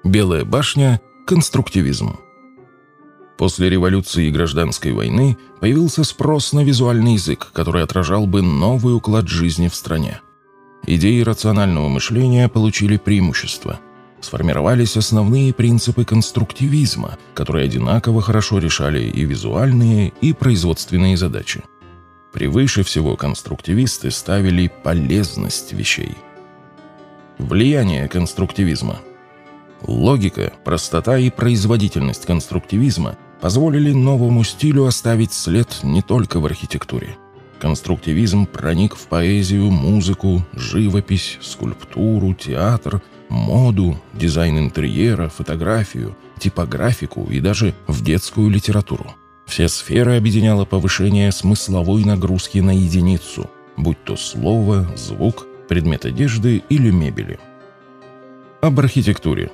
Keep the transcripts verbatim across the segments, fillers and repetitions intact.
Белая башня – конструктивизм. После революции и гражданской войны появился спрос на визуальный язык, который отражал бы новый уклад жизни в стране. Идеи рационального мышления получили преимущество. Сформировались основные принципы конструктивизма, которые одинаково хорошо решали и визуальные, и производственные задачи. Превыше всего конструктивисты ставили полезность вещей. Влияние конструктивизма. Логика, простота и производительность конструктивизма позволили новому стилю оставить след не только в архитектуре. Конструктивизм проник в поэзию, музыку, живопись, скульптуру, театр, моду, дизайн интерьера, фотографию, типографику и даже в детскую литературу. Все сферы объединяло повышение смысловой нагрузки на единицу, будь то слово, звук, предмет одежды или мебели. Об архитектуре.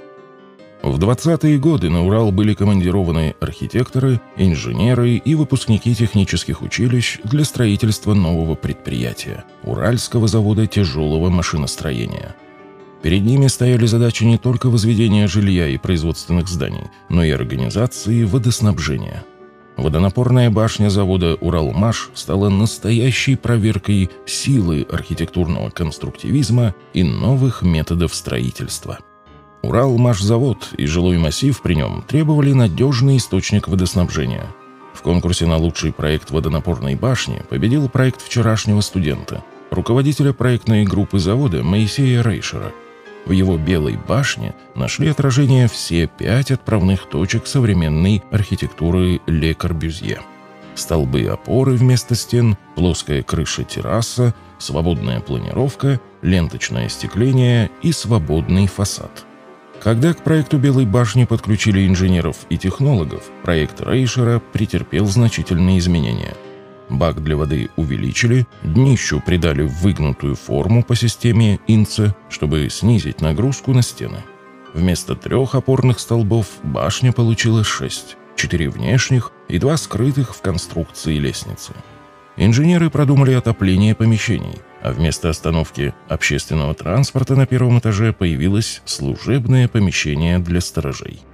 В двадцатые годы на Урал были командированы архитекторы, инженеры и выпускники технических училищ для строительства нового предприятия – Уральского завода тяжелого машиностроения. Перед ними стояли задачи не только возведения жилья и производственных зданий, но и организации водоснабжения. Водонапорная башня завода «Уралмаш» стала настоящей проверкой силы архитектурного конструктивизма и новых методов строительства. Уралмашзавод и жилой массив при нем требовали надежный источник водоснабжения. В конкурсе на лучший проект водонапорной башни победил проект вчерашнего студента, руководителя проектной группы завода Моисея Рейшера. В его «Белой башне» нашли отражение все пять отправных точек современной архитектуры Ле Корбюзье. Столбы опоры вместо стен, плоская крыша-терраса, свободная планировка, ленточное остекление и свободный фасад. Когда к проекту Белой башни подключили инженеров и технологов, проект Рейшера претерпел значительные изменения. Бак для воды увеличили, днищу придали выгнутую форму по системе Инце, чтобы снизить нагрузку на стены. Вместо трех опорных столбов башня получила шесть, четыре внешних и два скрытых в конструкции лестницы. Инженеры продумали отопление помещений, а вместо остановки общественного транспорта на первом этаже появилось служебное помещение для сторожей.